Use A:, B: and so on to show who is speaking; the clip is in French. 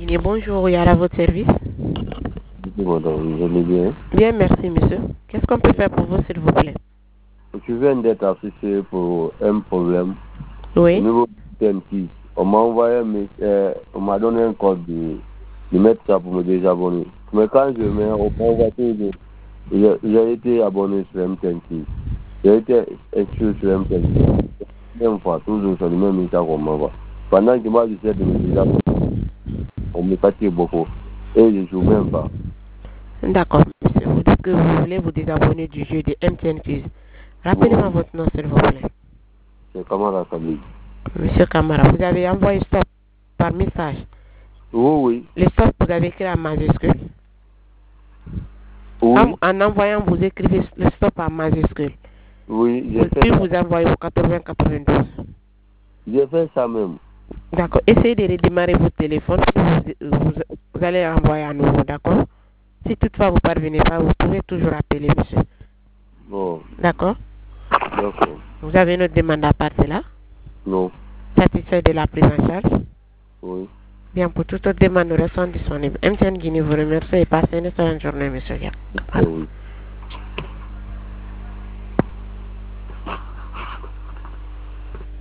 A: Guinée, bonjour, Yara, à votre service.
B: Madame, je vais bien.
A: Bien, merci, monsieur. Qu'est-ce qu'on peut faire pour vous, s'il vous plaît?
B: Je viens d'être affiché pour un problème. Au
A: Oui.
B: niveau du TNT, on m'a envoyé, on m'a donné un code de mettre ça pour me désabonner. Mais quand je mets, on m'envoie toujours. J'ai été abonné sur MTNT. J'ai été inscrit sur MTNT. Même fois, toujours sur le même message qu'on m'envoie. Pendant que moi, j'essaie de me désabonner, on me fatigue beaucoup. Et je ne joue même pas.
A: D'accord, monsieur. Vous dites que vous voulez vous désabonner du jeu de MTN Fuse. Rappelez-moi votre nom, s'il vous plaît.
B: C'est comment la famille?
A: Monsieur Camara, vous avez envoyé stop par message.
B: Oui.
A: Le stop, vous avez écrit en majuscule.
B: Oui.
A: En envoyant, vous écrivez le stop en majuscule.
B: Oui, j'ai fait
A: Puis
B: ça.
A: vous envoyez au 80-92.
B: J'ai fait ça même.
A: D'accord. Essayez de redémarrer votre téléphone. Vous allez envoyer à nouveau, d'accord? Si toutefois vous ne parvenez pas, vous pouvez toujours appeler, monsieur.
B: Bon.
A: D'accord?
B: D'accord.
A: Vous avez une autre demande à part de là?
B: Non.
A: Satisfait de la prise en charge?
B: Oui.
A: Bien, pour toute autre demande, nous restons disponibles. MTN Guinée vous remercie et passez une excellente journée, monsieur.
B: Oui.